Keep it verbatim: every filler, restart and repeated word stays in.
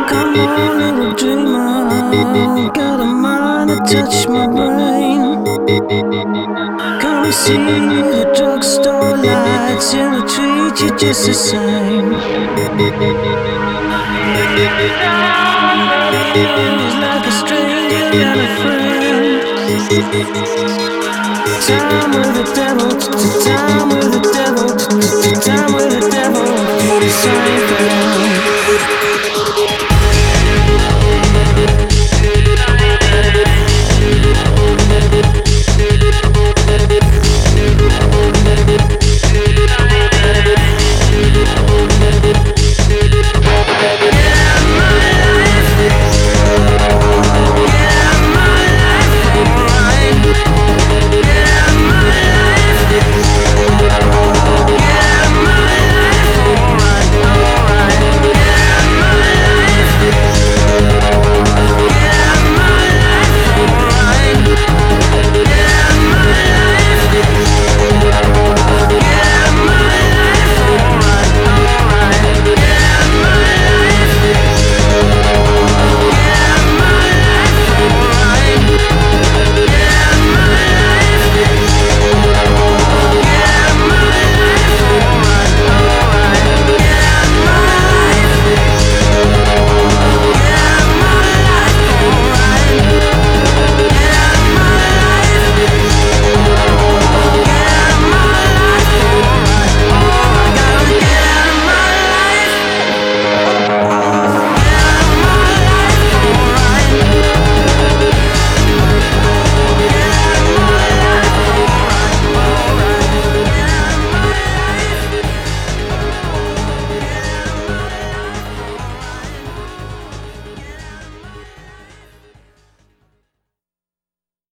Come on, little dreamer, got a mind to touch my brain. Come and see the drugstore lights, it'll treat you just the same. It's like a stranger and a friend. Time with the devil, time with the devil, time with the devil, the same thing.